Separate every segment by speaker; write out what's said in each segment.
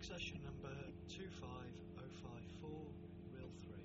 Speaker 1: Session number 25054, reel 3.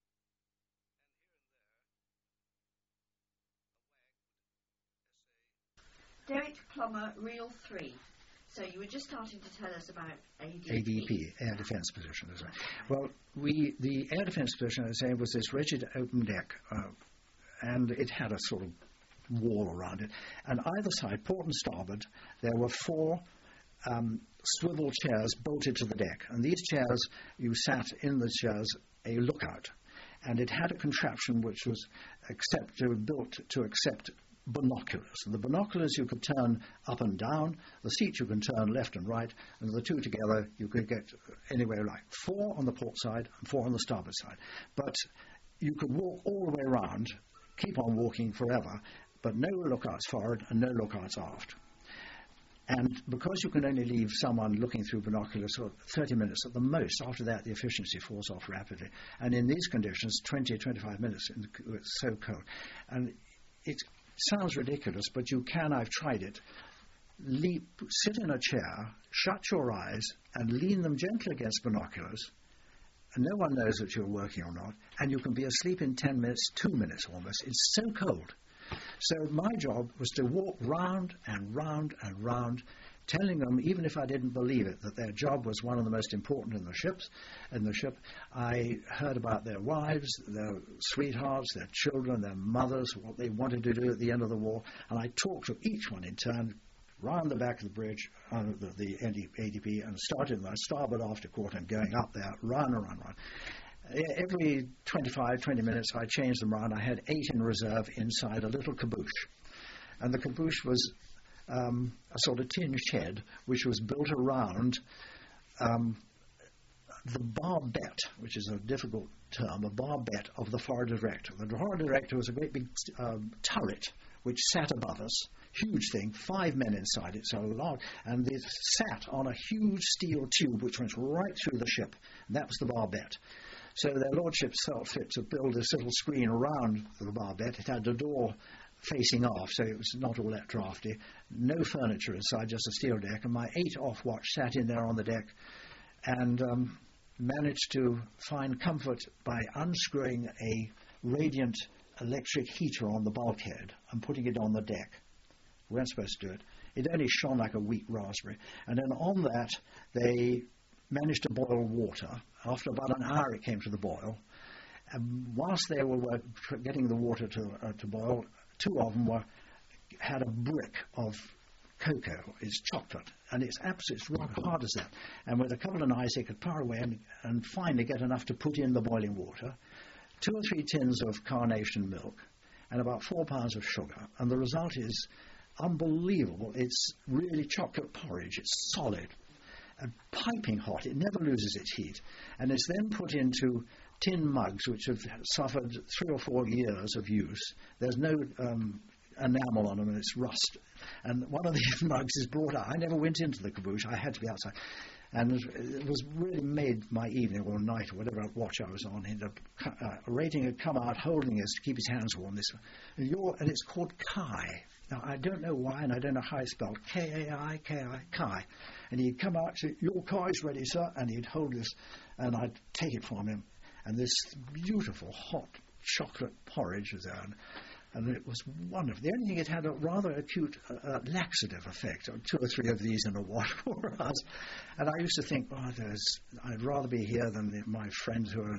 Speaker 2: Derek Plummer, reel 3. So you were just starting to tell us about ADP.
Speaker 3: ADP, Air Defence Position. Well, the Air Defence Position, as I say, was this rigid open deck, and it had a sort of wall around it. And either side, port and starboard, there were four swivel chairs bolted to the deck. And these chairs, you sat in the chairs a lookout. And it had a contraption which was built to accept binoculars. And the binoculars you could turn up and down, the seat you can turn left and right, and the two together you could get anywhere you like. 4 on the port side and 4 on the starboard side. But you could walk all the way around, keep on walking forever, but no lookouts forward and no lookouts aft. And because you can only leave someone looking through binoculars for 30 minutes at the most, after that the efficiency falls off rapidly. And in these conditions, 20, 25 minutes, it's so cold. And it sounds ridiculous, but you can, I've tried it, sit in a chair, shut your eyes, and lean them gently against binoculars, and no one knows that you're working or not, and you can be asleep in 10 minutes, 2 minutes almost. It's so cold. So my job was to walk round and round and round, telling them, even if I didn't believe it, that their job was one of the most important in the ship. I heard about their wives, their sweethearts, their children, their mothers, what they wanted to do at the end of the war, and I talked to each one in turn, round the back of the bridge, the ADP, and started in the starboard after quarter and going up there, round and round and round. Every 25, 20 minutes I changed them around. I had 8 in reserve inside a little caboose. And the caboose was a sort of tin shed which was built around the barbette, which is a difficult term, a barbette of the Florida Director. The Florida Director was a great big turret which sat above us, huge thing, 5 men inside it, so large, and it sat on a huge steel tube which went right through the ship, and that was the barbette. So their lordships felt fit to build this little screen around the barbette. It had a door facing off, so it was not all that drafty. No furniture inside, just a steel deck. And my 8 off watch sat in there on the deck and managed to find comfort by unscrewing a radiant electric heater on the bulkhead and putting it on the deck. We weren't supposed to do it. It only shone like a weak raspberry. And then on that, they managed to boil water. After about an hour it came to the boil. And whilst they were getting the water to boil, 2 of them had a brick of cocoa. It's chocolate, and it's rock hard as that. And with a couple of knives they could power away and finally get enough to put in the boiling water, 2 or 3 tins of carnation milk, and about 4 pounds of sugar. And the result is unbelievable. It's really chocolate porridge. It's solid and piping hot. It never loses its heat. And it's then put into tin mugs which have suffered 3 or 4 years of use. There's no enamel on them, and it's rust. And one of these mugs is brought out. I never went into the caboose. I had to be outside. And it was really made my evening or night or whatever watch I was on. A rating had come out holding us to keep his hands warm. And it's called Kai. Now, I don't know why, and I don't know how it's spelled. Kai, Kai. And he'd come out and say, "Your Kai's ready, sir." And he'd hold this, and I'd take it from him. And this beautiful hot chocolate porridge was there. And it was wonderful. The only thing, it had a rather acute laxative effect. 2 or 3 of these in a wash for us. And I used to think, I'd rather be here than my friends who are,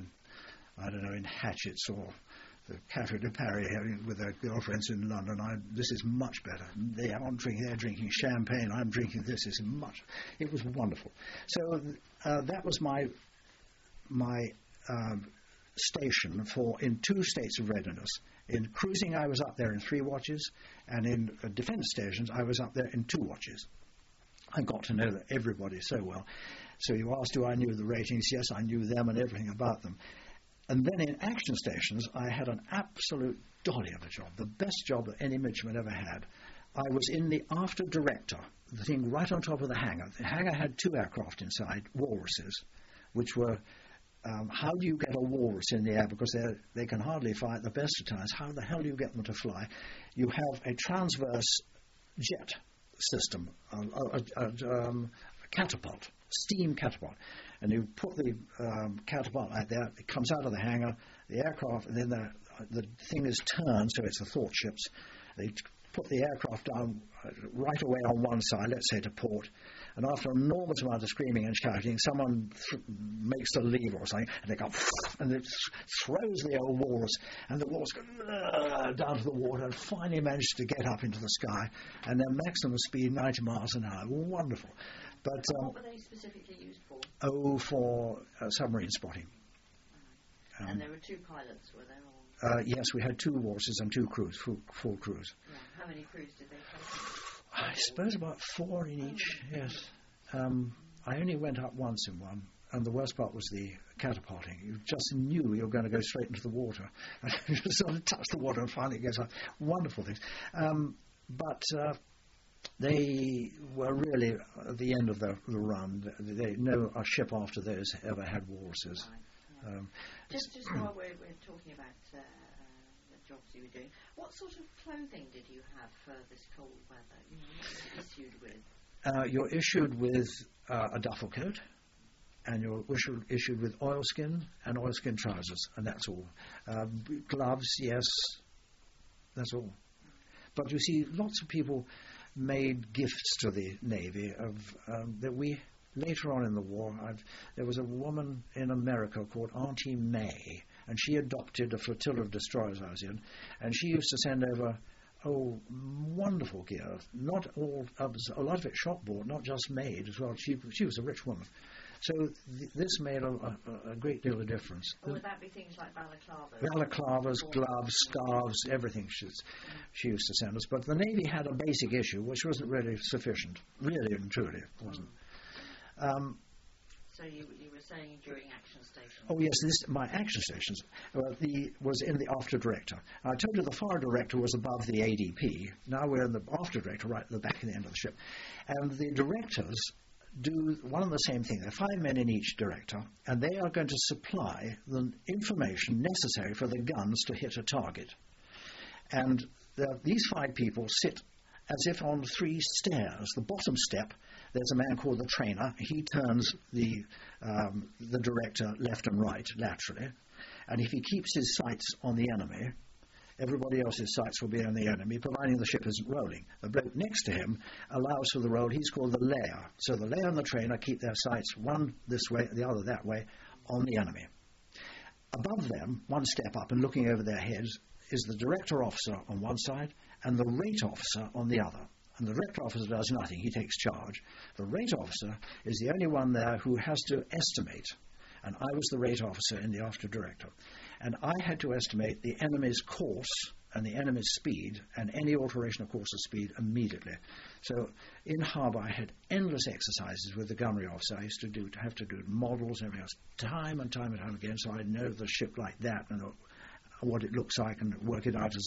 Speaker 3: in Hatchett's or the Café de Paris with their girlfriends in London. This is much better. They're drinking champagne. I'm drinking this. It was wonderful. So that was my station in 2 states of readiness. In cruising, I was up there in 3 watches, and in defence stations, I was up there in 2 watches. I got to know everybody so well. So you asked, do I knew the ratings? Yes, I knew them and everything about them. And then in action stations, I had an absolute dolly of a job, the best job that any midshipman ever had. I was in the after director, the thing right on top of the hangar. The hangar had 2 aircraft inside, walruses, which were... how do you get a walrus in the air? Because they can hardly fly at the best of times. How the hell do you get them to fly? You have a transverse jet system, catapult, steam catapult. And you put the catapult like that, it comes out of the hangar, the aircraft, and then the thing is turned, so it's the thought ships. They put the aircraft down right away on one side, let's say to port, and after an enormous amount of screaming and shouting, someone makes a lever or something, and they go, and it throws the old walrus, and the walrus goes down to the water, and finally manages to get up into the sky, and their maximum speed 90 miles an hour. Wonderful. But
Speaker 2: what were they specifically used for?
Speaker 3: For submarine spotting.
Speaker 2: And there were 2 pilots, were there? Or?
Speaker 3: Yes, we had 2 walruses and 2 crews, full crews.
Speaker 2: Yeah. How many crews did they take?
Speaker 3: I suppose about 4 in each, yes. I only went up once in one, and the worst part was the catapulting. You just knew you were going to go straight into the water. You just sort of touch the water and finally it goes up. Wonderful things. But they were really at the end of the run. No ship after those ever had walruses.
Speaker 2: Right, yeah. Just while we're talking about the jobs you were doing, what sort of clothing did you have for this cold weather? What were you issued with?
Speaker 3: You're issued with a duffel coat, and you're issued with oilskin and oilskin trousers, and that's all. Gloves, yes, that's all. But you see, lots of people made gifts to the Navy that we later on in the war. There was a woman in America called Auntie May, and she adopted a flotilla of destroyers I was in, and she used to send over wonderful gear. Not all, a lot of it shop-bought, not just made as well. She was a rich woman. So this made a great deal of difference.
Speaker 2: Or would that be things like balaclavas?
Speaker 3: Balaclavas, gloves, scarves, everything she used to send us. But the Navy had a basic issue, which wasn't really sufficient. Really and truly, it wasn't.
Speaker 2: So you were saying during action stations?
Speaker 3: Oh, yes, my action stations was in the after director. I told you the fire director was above the ADP. Now we're in the after director, right at the back of the end of the ship. And the directors do one and the same thing. There are 5 men in each director, and they are going to supply the information necessary for the guns to hit a target. And these 5 people sit as if on 3 stairs. The bottom step, there's a man called the trainer. He turns the director left and right laterally, and if he keeps his sights on the enemy, everybody else's sights will be on the enemy, providing the ship isn't rolling. The bloke next to him allows for the roll. He's called the layer. So the layer and the trainer keep their sights, one this way, the other that way, on the enemy. Above them, one step up and looking over their heads, is the director officer on one side and the rate officer on the other. And the director officer does nothing. He takes charge. The rate officer is the only one there who has to estimate. And I was the rate officer in the after director. And I had to estimate the enemy's course and the enemy's speed and any alteration of course or speed immediately. So in harbour I had endless exercises with the gunnery officer. I used to have to do models and everything else time and time again, so I know the ship like that and what it looks like and work it out as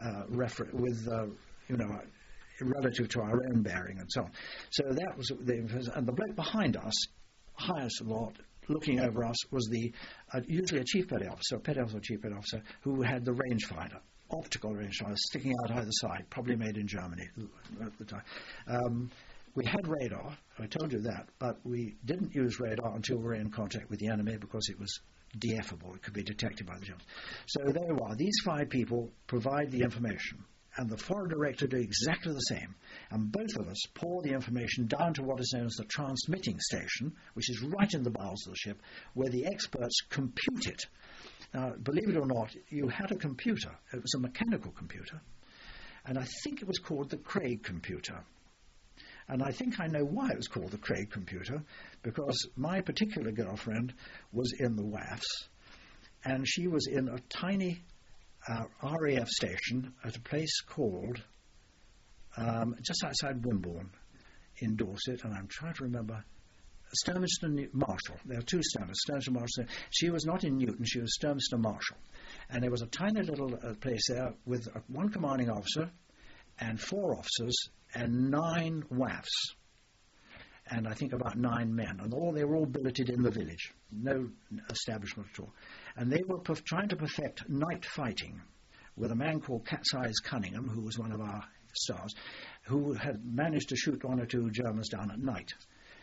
Speaker 3: relative to our own bearing and so on. So that was and the bloke behind us, highest of all, looking over us, was usually a chief petty officer, chief petty officer, who had the rangefinder, optical rangefinder, sticking out either side, probably made in Germany at the time. We had radar, I told you that, but we didn't use radar until we were in contact with the enemy because it was deafable. It could be detected by the Germans. So there you are. These 5 people provide the information, and the foreign director do exactly the same. And both of us pour the information down to what is known as the transmitting station, which is right in the bowels of the ship, where the experts compute it. Now, believe it or not, you had a computer. It was a mechanical computer, and I think it was called the Craig computer. And I think I know why it was called the Craig computer, because my particular girlfriend was in the WAFs, and she was in a tiny RAF station at a place called just outside Wimborne in Dorset, and I'm trying to remember, Sturmiston Marshall. There are 2 standards, Sturmiston Marshall. She was not in Newton, she was Sturmiston Marshall. And there was a tiny little place there with 1 commanding officer and 4 officers and 9 WAFs. And I think about 9 men. And they were all billeted in the village. No establishment at all. And they were trying to perfect night fighting with a man called Cat's Eyes Cunningham, who was one of our stars, who had managed to shoot 1 or 2 Germans down at night.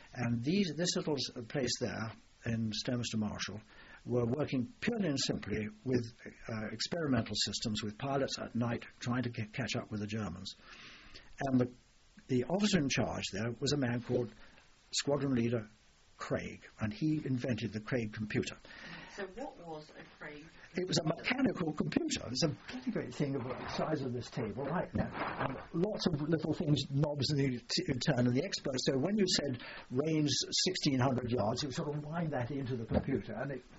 Speaker 3: And this little place there in Stonemaster Marshall were working purely and simply with experimental systems, with pilots at night trying to catch up with the Germans. And the officer in charge there was a man called Squadron Leader Craig, and he invented the Craig computer.
Speaker 2: So what was a Craig?
Speaker 3: It was a mechanical computer. It's a pretty great thing about the size of this table right now. And lots of little things, knobs in turn, and the expert. So when you said range 1,600 yards, you sort of wind that into the computer,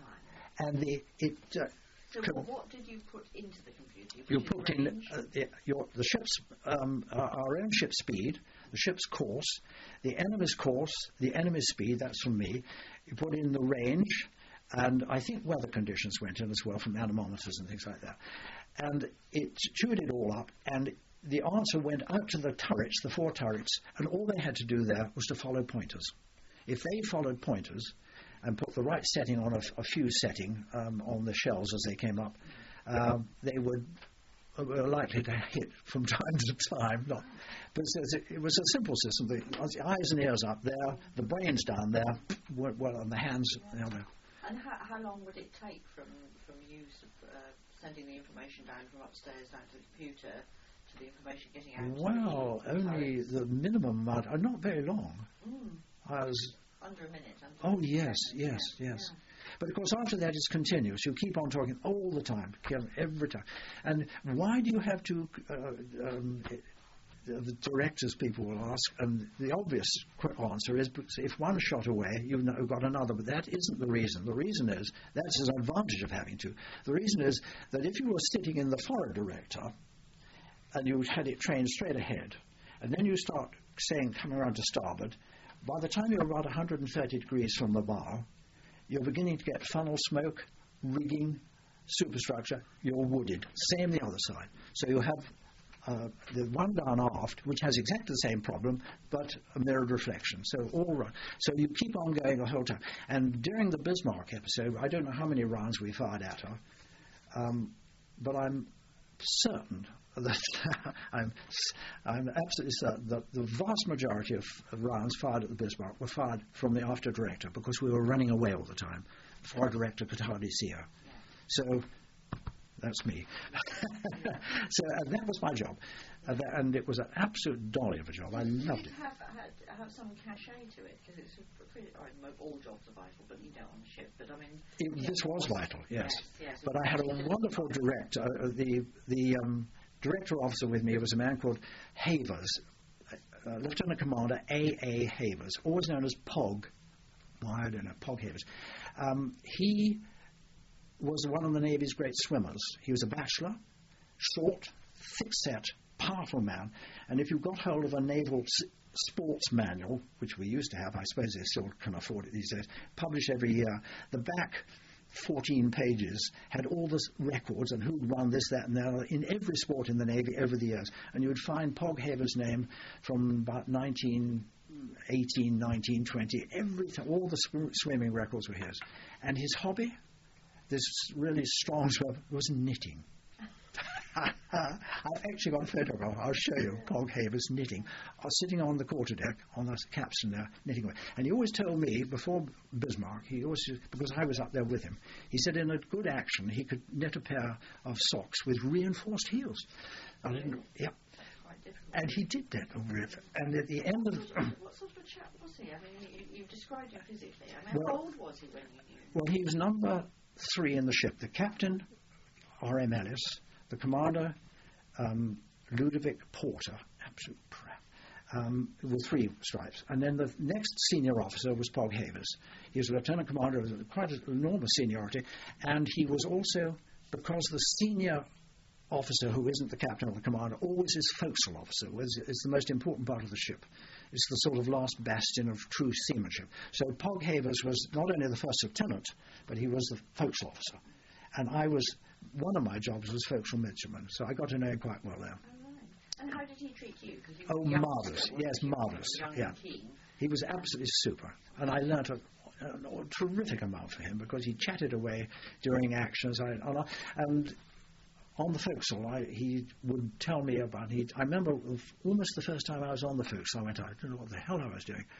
Speaker 2: So what did you put into the computer?
Speaker 3: You put in the ship's our own ship speed, the ship's course, the enemy's course, the enemy's speed. That's from me. You put in the range. And I think weather conditions went in as well from anemometers and things like that. And it chewed it all up, and the answer went out to the turrets, the 4 turrets, and all they had to do there was to follow pointers. If they followed pointers and put the right setting on a fuse setting on the shells as they came up, they were likely to hit from time to time. But it was a simple system. The eyes and ears up there, the brains down there, and the hands there.
Speaker 2: And how long would it take from you sending the information down from upstairs down to the computer to the information getting out?
Speaker 3: Well, only the minimum amount. Not very long. I was
Speaker 2: under a minute.
Speaker 3: Yes. But of course, after that, it's continuous. You keep on talking all the time, every time. And why do you have to? The directors, people will ask, and the obvious quick answer is because if one shot away, you've got another. But that isn't the reason. The reason is that's an advantage of having to. The reason is that if you were sitting in the forward director and you had it trained straight ahead, and then you start coming around to starboard, by the time you're about 130 degrees from the bow, you're beginning to get funnel smoke, rigging, superstructure. You're wooded. Same the other side. So you have the one down aft, which has exactly the same problem, but a mirrored reflection. So all right. So you keep on going the whole time. And during the Bismarck episode, I don't know how many rounds we fired at her, but I'm certain that I'm absolutely certain that the vast majority of rounds fired at the Bismarck were fired from the after director because we were running away all the time. The forward director could hardly see her. So that's me. So that was my job. And it was an absolute dolly of a job. I loved it.
Speaker 2: Have some cachet to it, because it's pretty. All jobs are vital, but you don't on the ship. But I mean,
Speaker 3: this was vital, yes. But I had a
Speaker 2: difficult.
Speaker 3: wonderful director. The director officer with me was a man called Havers, Lieutenant Commander A.A. Havers, always known as Pog. Well, I don't know, Pog Havers. He was one of the Navy's great swimmers. He was a bachelor, short, thick-set, powerful man, and if you got hold of a naval sports manual, which we used to have, I suppose they still can afford it these days, published every year, the back 14 pages had all the records and who'd won this, that, and the other in every sport in the Navy over the years, and you would find Pog Havers' name from about 1918, 1920, everything, all the swimming records were his. And his hobby, this really strong swim, was knitting. I've actually got a photograph. I'll show you Pog Havers knitting. I was sitting on the quarterdeck on the capstan there knitting away. And he always told me before Bismarck, because I was up there with him, he said in a good action he could knit a pair of socks with reinforced heels. I didn't. Yeah. And he did that over it. And at the end of
Speaker 2: what sort of a chap was he? I mean, you've described him physically. I mean, how old was he when you knew?
Speaker 3: Well, he was number 3 in the ship. The captain, R.M. Ellis. The commander, Ludovic Porter, absolute crap, with 3 stripes. And then the next senior officer was Pog Havers. He was a lieutenant commander of quite an enormous seniority, and he was also, because the senior officer who isn't the captain or the commander always is forecastle officer, is the most important part of the ship. It's the sort of last bastion of true seamanship. So Pog Havers was not only the first lieutenant, but he was the forecastle officer. And one of my jobs was forecastle midshipman, so I got to know him quite well there.
Speaker 2: Oh, right. And how did he treat you?
Speaker 3: Marvellous. Yes, marvellous. Yeah. He was absolutely super. And I learnt a terrific amount from him because he chatted away during actions. And on the forecastle, he would tell me about I remember almost the first time I was on the forecastle, I went, I don't know what the hell I was doing.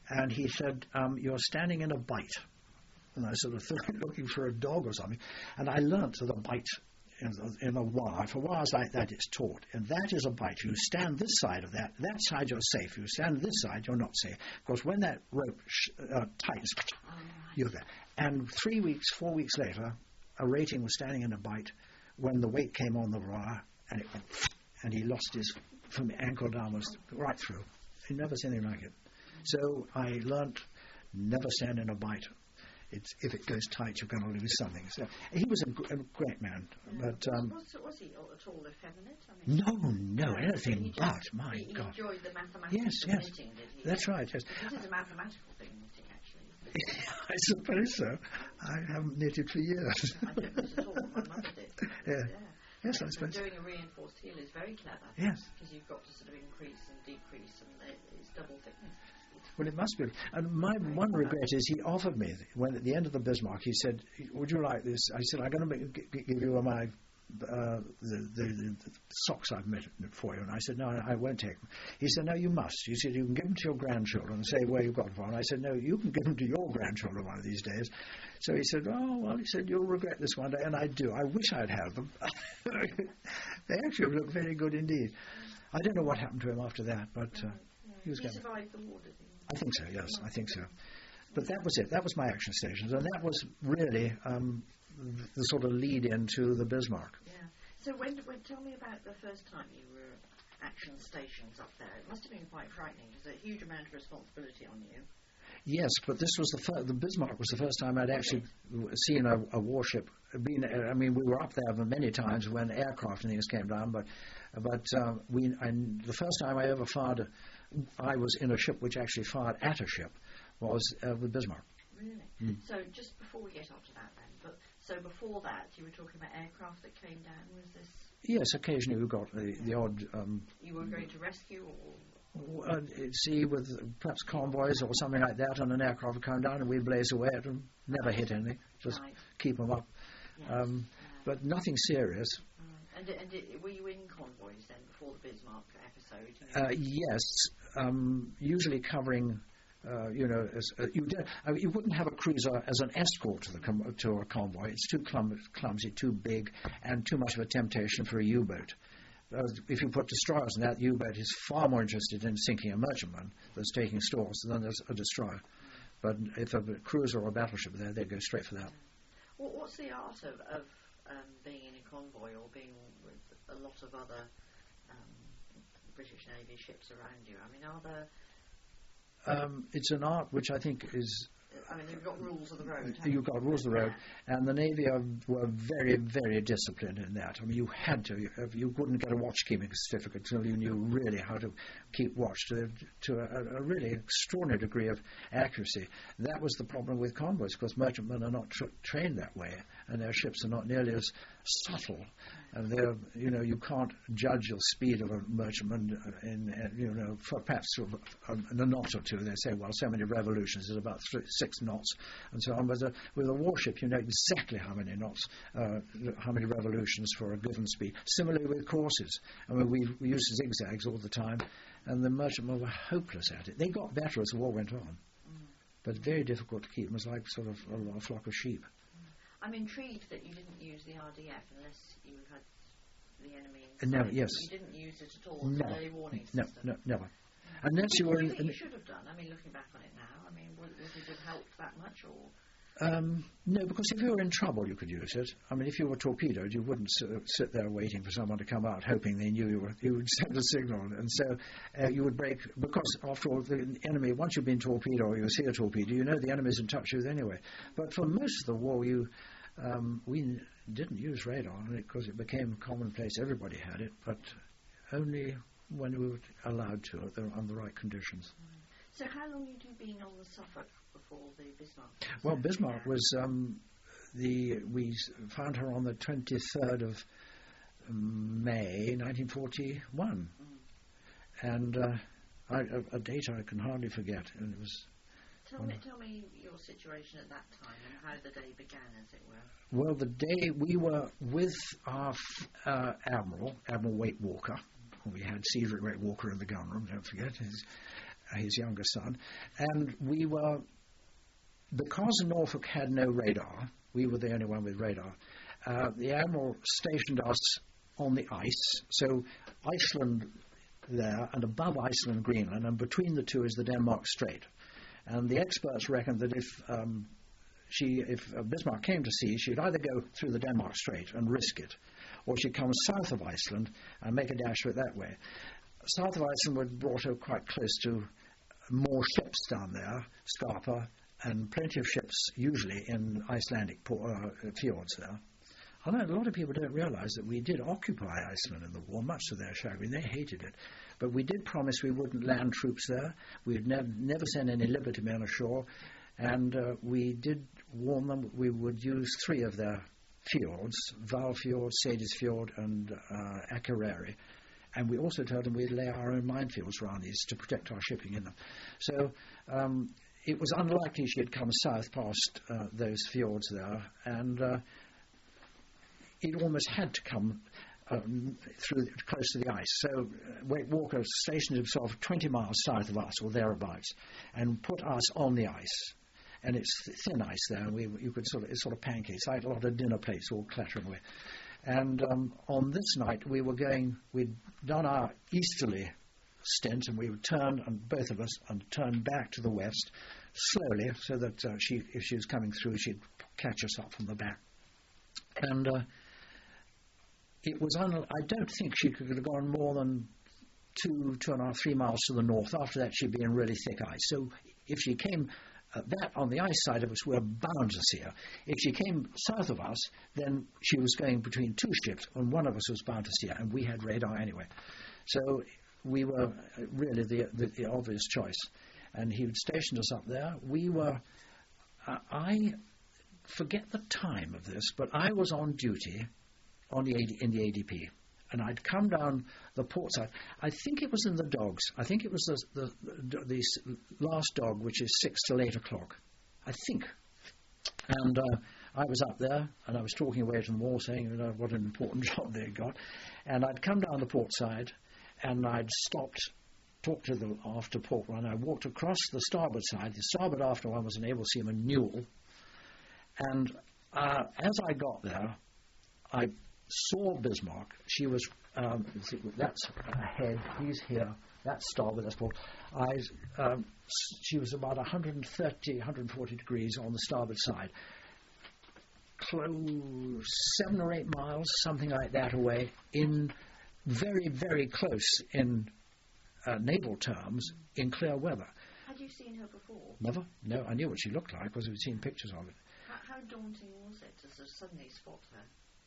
Speaker 3: and he said, "You're standing in a bight." And I sort of thought, looking for a dog or something. And I learnt that a bight in a wire, for wires like that, it's taut. And that is a bight. You stand this side of that side you're safe. You stand this side, you're not safe. Because when that rope tightens, you're there. And 3 weeks, 4 weeks later, a rating was standing in a bight when the weight came on the wire, and it went, and he lost his, from the ankle downwards, right through. He'd never seen anything like it. So I learnt, never stand in a bight. If it goes tight, you're going to lose something. So he was a great man. But
Speaker 2: was he at all effeminate? I mean,
Speaker 3: no, anything but. My
Speaker 2: he
Speaker 3: God.
Speaker 2: Enjoyed the mathematics of knitting, did he?
Speaker 3: That's right. Yes.
Speaker 2: It is a mathematical thing, knitting, actually.
Speaker 3: I suppose so. I haven't knitted for years.
Speaker 2: I don't knit at all. My mother did.
Speaker 3: Yeah. Yes, I suppose.
Speaker 2: Doing a reinforced heel is very clever.
Speaker 3: Yes.
Speaker 2: Because you've got to sort of increase and decrease, and it's double thickness.
Speaker 3: Well, it must be. And my one regret is he offered me, when at the end of the Bismarck, he said, "Would you like this?" I said, "I'm going to give you my the socks I've made for you." And I said, "No, I won't take them." He said, "No, you must." He said, "You can give them to your grandchildren and say where you got them from." And I said, "No, you can give them to your grandchildren one of these days." So he said, "Oh, well," he said, "you'll regret this one day." And I do. I wish I'd had them. They actually look very good indeed. I don't know what happened to him after that, but he was
Speaker 2: He survived the war, did he?
Speaker 3: I think so, yes, I think so. But that was it. That was my action stations, and that was really the sort of lead-in to the Bismarck.
Speaker 2: Yeah. So tell me about the first time you were at action stations up there. It must have been quite frightening. There's a huge amount of responsibility on you.
Speaker 3: Yes, but this was the Bismarck was the first time I'd actually seen a warship. I mean, we were up there many times when aircraft and things came down, but the first time I ever fired, I was in a ship which actually fired at a ship, was with Bismarck.
Speaker 2: Really?
Speaker 3: Mm.
Speaker 2: So just before we get onto that then, so before that you were talking about aircraft that came down, was this?
Speaker 3: Yes, occasionally we got the odd...
Speaker 2: you were going to rescue or...?
Speaker 3: See, with perhaps convoys or something like that, and an aircraft would come down and we'd blaze away at them, never hit anything, just keep them up.
Speaker 2: Yes.
Speaker 3: But nothing serious.
Speaker 2: And were you in convoys then before the Bismarck episode?
Speaker 3: Yes, usually covering, you wouldn't have a cruiser as an escort to a convoy. It's too clumsy, too big, and too much of a temptation for a U-boat. If you put destroyers in that, U-boat is far more interested in sinking a merchantman that's taking stores than there's a destroyer. But if a cruiser or a battleship there, they'd go straight for that.
Speaker 2: Well, what's the art of being in a convoy or being with a lot of other British Navy ships around you? I mean, are there...
Speaker 3: it's an art which I think is...
Speaker 2: I mean, you've got rules of the road.
Speaker 3: You've got rules of the road, and the Navy were very, very disciplined in that. I mean, you had to. You wouldn't get a watchkeeping certificate until you knew really how to keep watch to a really extraordinary degree of accuracy. That was the problem with convoys, because merchantmen are not trained that way, and their ships are not nearly as subtle. And you can't judge the speed of a merchantman for perhaps in a knot or two. They say, well, so many revolutions is about 6 knots, and so on. But with a warship, you know exactly how many knots, how many revolutions for a given speed. Similarly with courses. I mean, we used zigzags all the time, and the merchantmen were hopeless at it. They got better as the war went on, but very difficult to keep them. It was like sort of a flock of sheep.
Speaker 2: I'm intrigued that you didn't use the RDF unless you had the enemy.
Speaker 3: No, yes.
Speaker 2: You didn't use it at all.
Speaker 3: No.
Speaker 2: Early warning system.
Speaker 3: No, never. Unless you were.
Speaker 2: What do you think you should have done? I mean, looking back on it now, I mean, would it have helped that much, or?
Speaker 3: No, because if you were in trouble, you could use it. I mean, if you were torpedoed, you wouldn't sit there waiting for someone to come out, hoping they knew you were. You would send a signal, and so you would break. Because after all, the enemy, once you've been torpedoed or you see a torpedo, you know the enemy's in touch with you anyway. But for most of the war, we didn't use radar because it became commonplace. Everybody had it, but only when we were allowed to, under the right conditions.
Speaker 2: So how long had you been on the Suffolk before the Bismarck?
Speaker 3: Well, Bismarck was we found her on the 23rd of May 1941, and a date I can hardly forget. And it was.
Speaker 2: Tell me your situation at that time and how the day began, as it were.
Speaker 3: Well, the day we were with our Admiral Waite Walker. We had Cedric Waite Walker in the gun room, don't forget. his younger son, and we were, because Norfolk had no radar, we were the only one with radar. The Admiral stationed us on the ice, so Iceland there, and above Iceland, Greenland, and between the two is the Denmark Strait. And the experts reckoned that if Bismarck came to sea, she'd either go through the Denmark Strait and risk it, or she'd come south of Iceland and make a dash for it that way. South of Iceland would brought her quite close to more ships down there, Scarpa, and plenty of ships usually in Icelandic fjords there. Although a lot of people don't realise that we did occupy Iceland in the war, much to their chagrin. They hated it. But we did promise we wouldn't land troops there. We'd never send any Liberty men ashore. And we did warn them we would use 3 of their fjords, Valfjord, Sedisfjord, and Akureyri. And we also told them we'd lay our own minefields around these to protect our shipping in them. So it was unlikely she'd come south past those fjords there, and it almost had to come through close to the ice. So Walker stationed himself 20 miles south of us, or thereabouts, and put us on the ice. And it's thin ice there, and you could it's sort of pancakes, like a lot of dinner plates all clattering away. And on this night, we'd done our easterly stint, and we would turn, and both of us, and turn back to the west slowly, so that if she was coming through, she'd catch us up from the back. And it was I don't think she could have gone more than 2.5, 3 miles to the north. After that, she'd be in really thick ice. So if she came that on the ice side of us, we're bound to see her. If she came south of us, then she was going between 2 ships, and one of us was bound to see her, and we had radar anyway. So we were really the obvious choice. And he had stationed us up there. We were, I forget the time of this, but I was on duty in the ADP. And I'd come down the port side. I think it was in the dogs. I think it was the last dog, which is 6 till 8 o'clock, I think. And I was up there, and I was talking away to them all, saying, what an important job they'd got. And I'd come down the port side, and I'd stopped, talked to the after port one. I walked across the starboard side. The starboard after one was an able seaman, Newell. And as I got there, I saw Bismarck. She was, that's her head, he's here, that's starboard, that's port. She was about 130, 140 degrees on the starboard side. 7 or 8 miles, something like that away, in very, very close in naval terms, in clear weather.
Speaker 2: Had you seen her before?
Speaker 3: Never. No, I knew what she looked like because we'd seen pictures of it.
Speaker 2: How daunting was it to sort of suddenly spot her?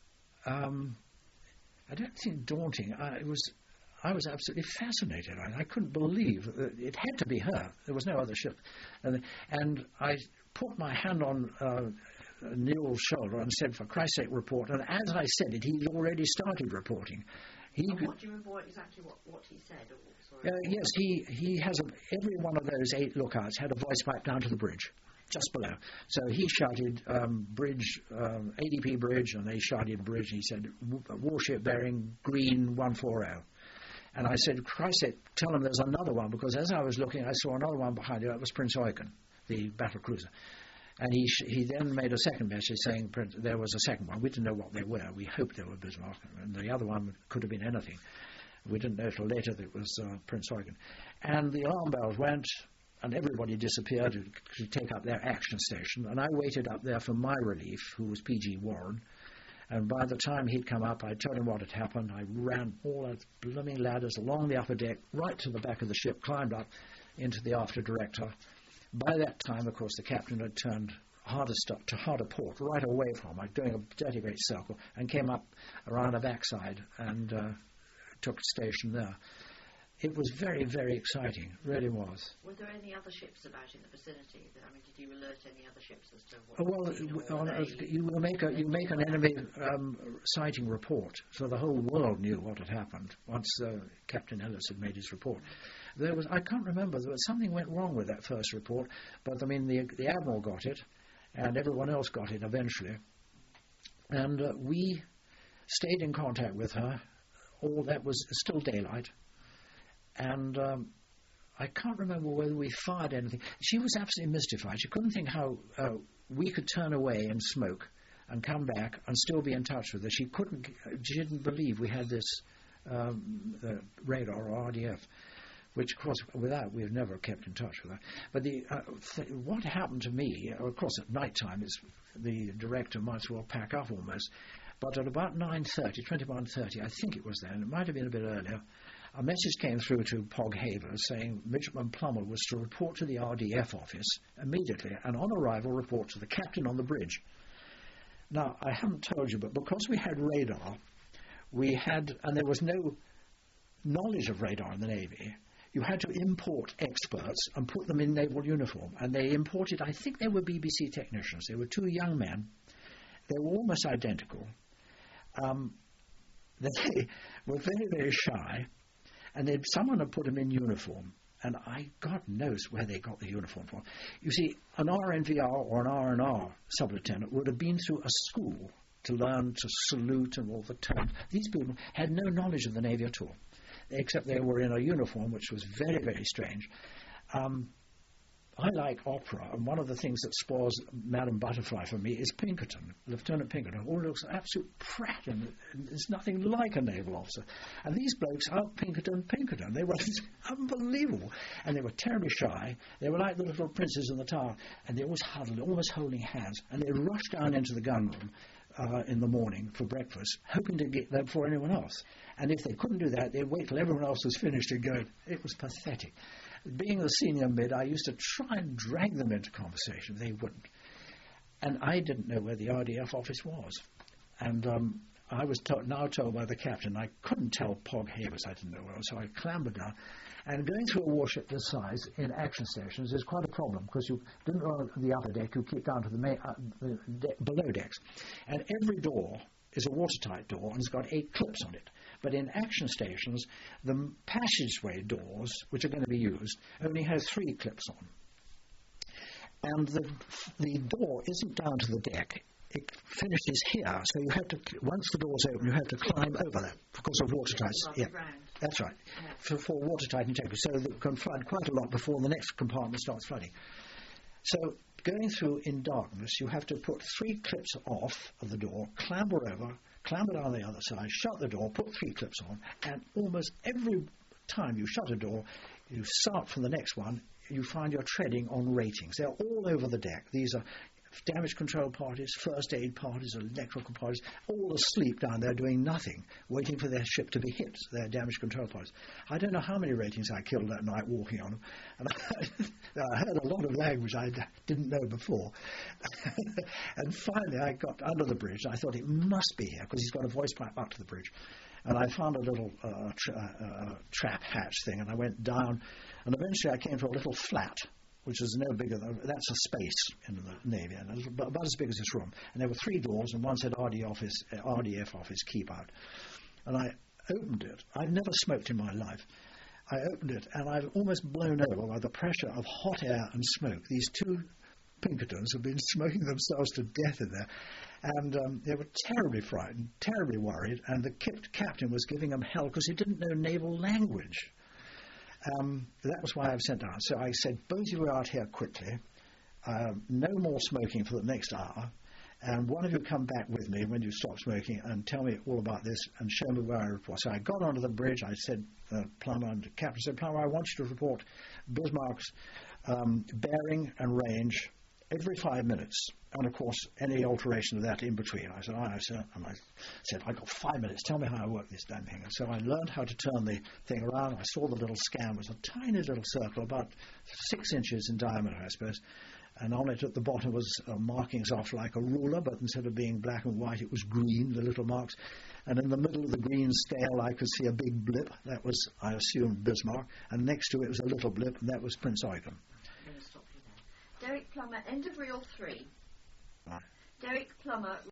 Speaker 3: I don't think daunting. I was absolutely fascinated. I couldn't believe it had to be her. There was no other ship. And I put my hand on Newell's shoulder and said, for Christ's sake, report. And as I said it, he'd already started reporting.
Speaker 2: What do you remember exactly what he said?
Speaker 3: Yes, he has every one of those 8 lookouts had a voice pipe down to the bridge, just below. So he shouted bridge, ADP bridge, and they shouted bridge, and he said, warship bearing green 140. And I said, Christ, tell him there's another one, because as I was looking, I saw another one behind it. That was Prince Eugen, the battle cruiser. And he then made a second message saying there was a second one. We didn't know what they were. We hoped they were Bismarck, and the other one could have been anything. We didn't know till later that it was Prince Eugen. And the alarm bells went, and everybody disappeared to take up their action station. And I waited up there for my relief, who was P.G. Warren. And by the time he'd come up, I told him what had happened. I ran all those blooming ladders along the upper deck, right to the back of the ship, climbed up into the after director. By that time, of course, the captain had turned to harder port, right away from it, doing a dirty great circle, and came up around the backside and took station there. It was very, very exciting, really was.
Speaker 2: Were there any other ships about in the vicinity? I mean, did you alert any other ships as to what?
Speaker 3: You make an enemy sighting report, so the whole world knew what had happened once Captain Ellis had made his report. I can't remember, something went wrong with that first report, but I mean the Admiral got it, and everyone else got it eventually. And we stayed in contact with her. All that was still daylight. And I can't remember whether we fired anything. She was absolutely mystified. She couldn't think how we could turn away and smoke and come back and still be in touch with her. She didn't believe we had this radar or RDF, which, of course, without we've never kept in touch with her. But what happened to me, of course, at night time, is the director might as well pack up almost. But at about 9:30, 21:30, I think it was then, it might have been a bit earlier, a message came through to Pog Havers saying Midshipman Plummer was to report to the RDF office immediately and on arrival report to the captain on the bridge. Now, I haven't told you, but because we had radar, and there was no knowledge of radar in the Navy, you had to import experts and put them in naval uniform. And they imported, I think they were BBC technicians. They were two young men. They were almost identical. They were very, very shy. And someone had put them in uniform. And God knows where they got the uniform from. You see, an RNVR or an R&R sublieutenant would have been through a school to learn to salute and all the time. These people had no knowledge of the Navy at all, except they were in a uniform, which was very, very strange. I like opera, and one of the things that spoils Madame Butterfly for me is Pinkerton, Lieutenant Pinkerton, who looks an absolute prat, and there's nothing like a naval officer. And these blokes out Pinkerton. They were unbelievable, and they were terribly shy. They were like the little princes in the tower, and they always huddled, almost holding hands, and they rushed down into the gun room in the morning for breakfast, hoping to get there before anyone else. And if they couldn't do that, they'd wait till everyone else was finished and go. It was pathetic. Being the senior mid, I used to try and drag them into conversation. They wouldn't. And I didn't know where the RDF office was. And I was now told by the captain I couldn't tell Pog Havers I didn't know where, so I clambered down. And going through a warship this size in action stations is quite a problem, because you didn't go on the upper deck, you keep down to the below decks. And every door is a watertight door, and it's got 8 clips on it. But in action stations, the passageway doors, which are going to be used, only have 3 clips on. And the door isn't down to the deck. It finishes here, so you have to, once the door's open, you have to climb over them because of watertight. Yeah, that's right, for watertight integrity, so that it can flood quite a lot before the next compartment starts flooding. So going through in darkness, you have to put 3 clips off of the door, clamber over, clamber down the other side, shut the door, put 3 clips on, and almost every time you shut a door, you start from the next one, you find you're treading on ratings. They're all over the deck. These are damage control parties, first aid parties, electrical parties, all asleep down there doing nothing, waiting for their ship to be hit, their damage control parties. I don't know how many ratings I killed that night walking on them. And I heard a lot of language I didn't know before. And finally I got under the bridge. I thought it must be here, because he's got a voice pipe up to the bridge. And I found a little trap hatch thing, and I went down, and eventually I came to a little flat, which is no bigger than, that's a space in the Navy, and it was about as big as this room. And there were 3 doors, and one said RDF office, keep out. And I opened it. I'd never smoked in my life. I opened it, and I've almost blown over by the pressure of hot air and smoke. These 2 Pinkertons have been smoking themselves to death in there. And they were terribly frightened, terribly worried, and the captain was giving them hell because he didn't know naval language. That was why I was sent down. So I said, both of you are out here quickly. No more smoking for the next hour. And one of you come back with me when you stop smoking and tell me all about this and show me where I report. So I got onto the bridge. I said, Plummer, and the captain said, Plummer, I want you to report Bismarck's bearing and range every 5 minutes. And, of course, any alteration of that in between. I said, aye, sir. And I said, I've got 5 minutes. Tell me how I work this damn thing. And so I learned how to turn the thing around. I saw the little scan. It was a tiny little circle, about 6 inches in diameter, I suppose. And on it at the bottom was markings off like a ruler, but instead of being black and white, it was green, the little marks. And in the middle of the green scale, I could see a big blip. That was, I assumed, Bismarck. And next to it was a little blip, and that was Prince Eugen.
Speaker 2: I'm going to stop you there. Derek Plummer, end of reel 3. Derek Plummer